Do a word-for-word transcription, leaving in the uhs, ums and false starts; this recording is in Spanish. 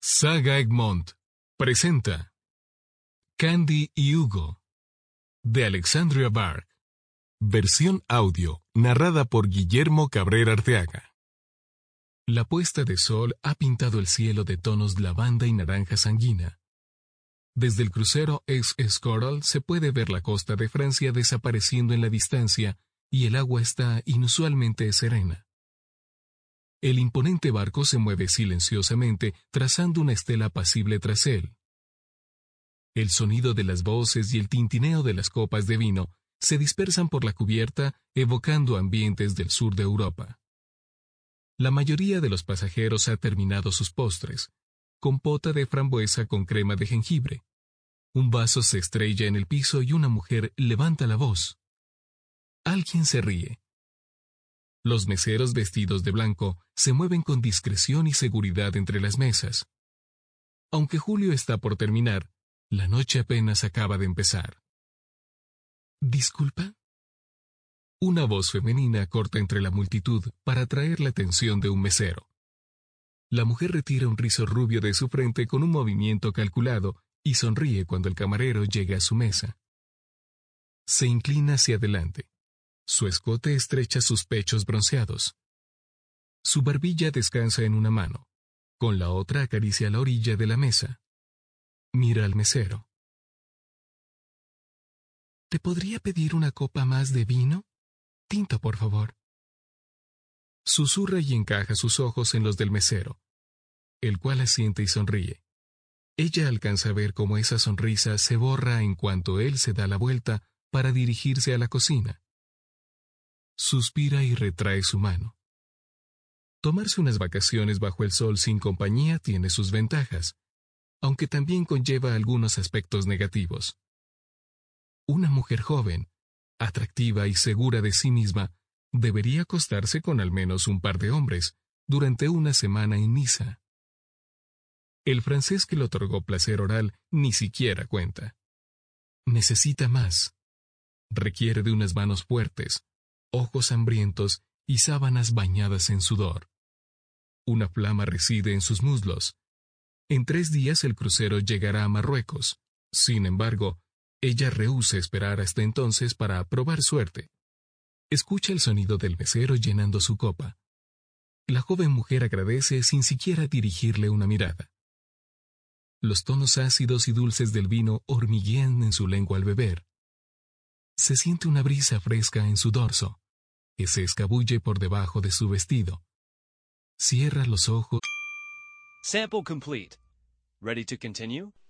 Saga Egmont presenta Candy y Hugo, de Alexandria Burke. Versión audio, narrada por Guillermo Cabrera Arteaga. La puesta de sol ha pintado el cielo de tonos lavanda y naranja sanguina. Desde el crucero Ex-Escorial se puede ver la costa de Francia desapareciendo en la distancia y el agua está inusualmente serena. El imponente barco se mueve silenciosamente, trazando una estela apacible tras él. El sonido de las voces y el tintineo de las copas de vino se dispersan por la cubierta, evocando ambientes del sur de Europa. La mayoría de los pasajeros ha terminado sus postres, compota de frambuesa con crema de jengibre. Un vaso se estrella en el piso y una mujer levanta la voz. Alguien se ríe. Los meseros vestidos de blanco se mueven con discreción y seguridad entre las mesas. Aunque julio está por terminar, la noche apenas acaba de empezar. ¿Disculpa? Una voz femenina corta entre la multitud para atraer la atención de un mesero. La mujer retira un rizo rubio de su frente con un movimiento calculado y sonríe cuando el camarero llega a su mesa. Se inclina hacia adelante. Su escote estrecha sus pechos bronceados. Su barbilla descansa en una mano. Con la otra acaricia la orilla de la mesa. Mira al mesero. ¿Te podría pedir una copa más de vino? Tinto, por favor. Susurra y encaja sus ojos en los del mesero, el cual asiente y sonríe. Ella alcanza a ver cómo esa sonrisa se borra en cuanto él se da la vuelta para dirigirse a la cocina. Suspira y retrae su mano. Tomarse unas vacaciones bajo el sol sin compañía tiene sus ventajas, aunque también conlleva algunos aspectos negativos. Una mujer joven, atractiva y segura de sí misma, debería acostarse con al menos un par de hombres durante una semana en Niza. El francés que le otorgó placer oral ni siquiera cuenta. Necesita más. Requiere de unas manos fuertes, ojos hambrientos y sábanas bañadas en sudor. Una flama reside en sus muslos. En tres días el crucero llegará a Marruecos. Sin embargo, ella rehúsa esperar hasta entonces para probar suerte. Escucha el sonido del mesero llenando su copa. La joven mujer agradece sin siquiera dirigirle una mirada. Los tonos ácidos y dulces del vino hormiguean en su lengua al beber. Se siente una brisa fresca en su dorso, que se escabulle por debajo de su vestido. Cierra los ojos. Sample complete. Ready to continue?